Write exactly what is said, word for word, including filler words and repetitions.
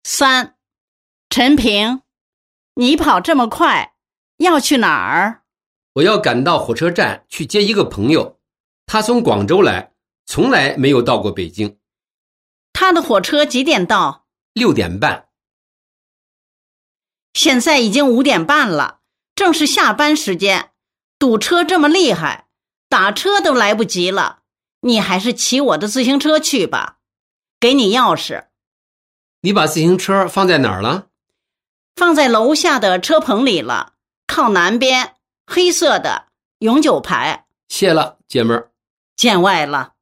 三，陈平，你跑这么快，要去哪儿？ 我要赶到火车站去接一个朋友，他从广州来，从来没有到过北京。 他的火车几点到？ 六点半。 现在已经五点半了，正是下班时间，堵车这么厉害，打车都来不及了。你还是骑我的自行车去吧，给你钥匙。 你把自行车放在哪儿了？ 放在楼下的车棚里了，靠南边，黑色的永久牌。 谢了，姐们儿。 见外了。